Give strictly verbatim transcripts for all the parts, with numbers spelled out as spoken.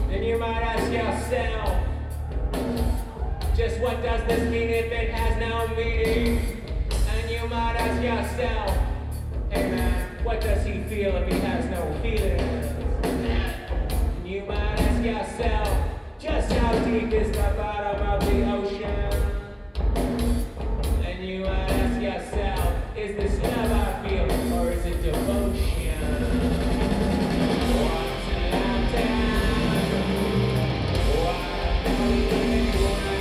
And you might ask yourself, just what does this mean if it has no meaning? And you might ask yourself, hey man, what does he feel if he has no feelings? And you might ask yourself, just how deep is the bottom of the ocean? And you might ask yourself, is this love I feel or is it devotion? Once in a lifetime, why are we living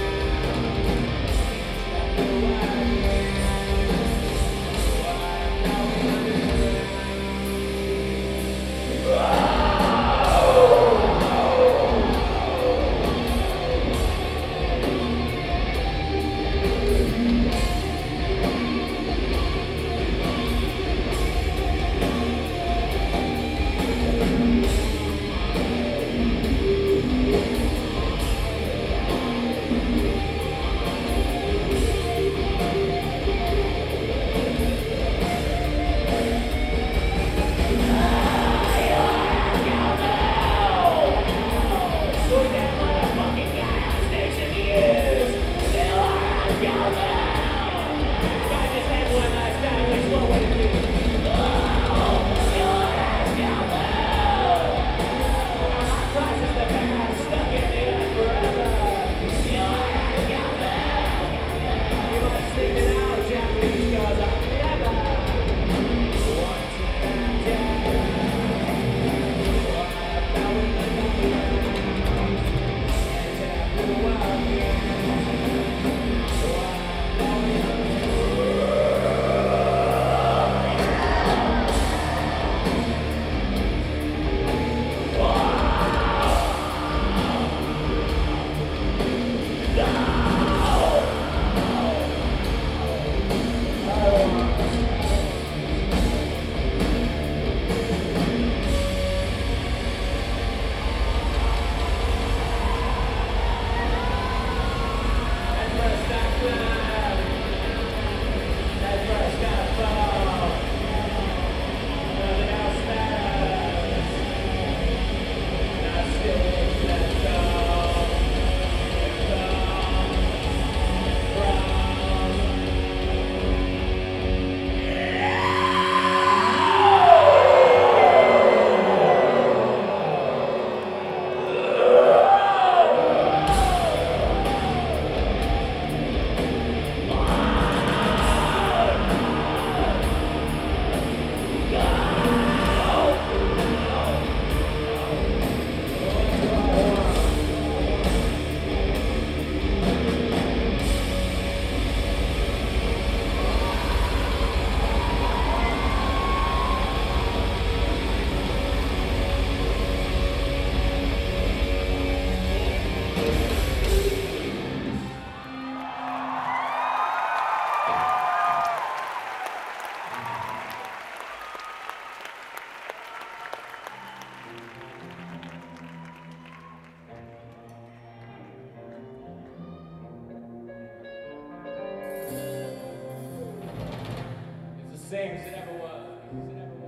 same as it ever was. As it ever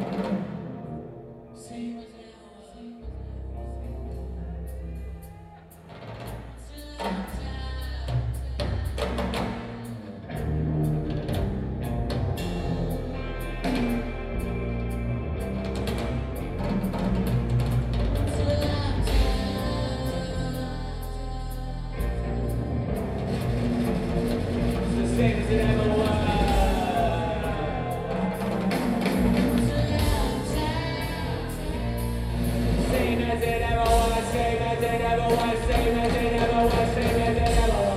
was. Same as it ever Same as it ever was. Same as it ever was, same as it ever was, same as it ever was, same as it ever was.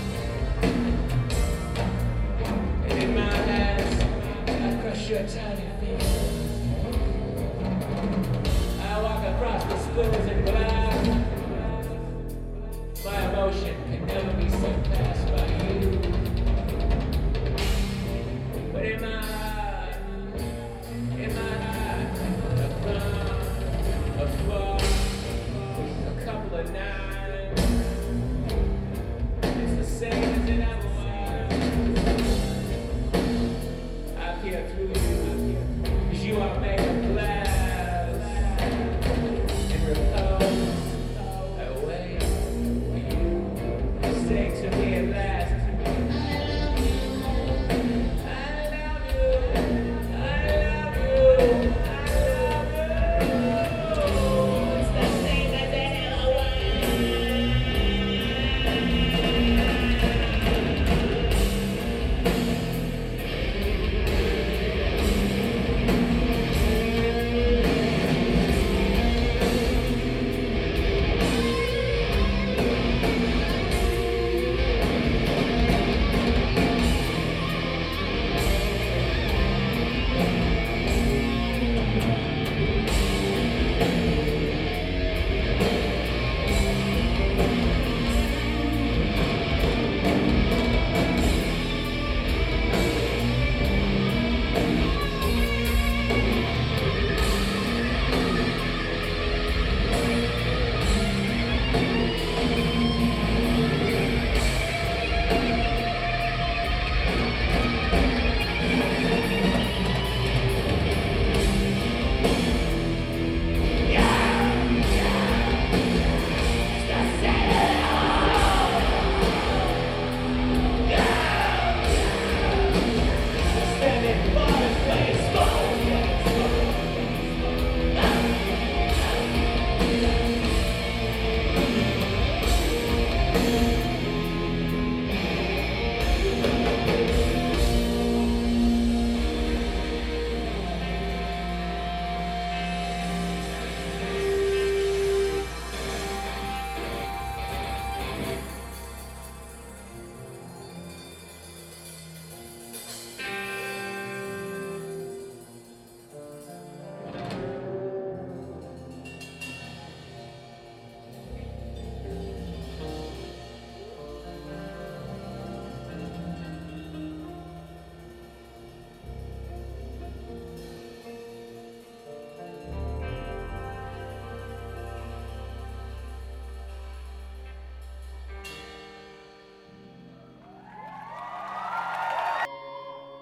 In my hands, I crush your tiny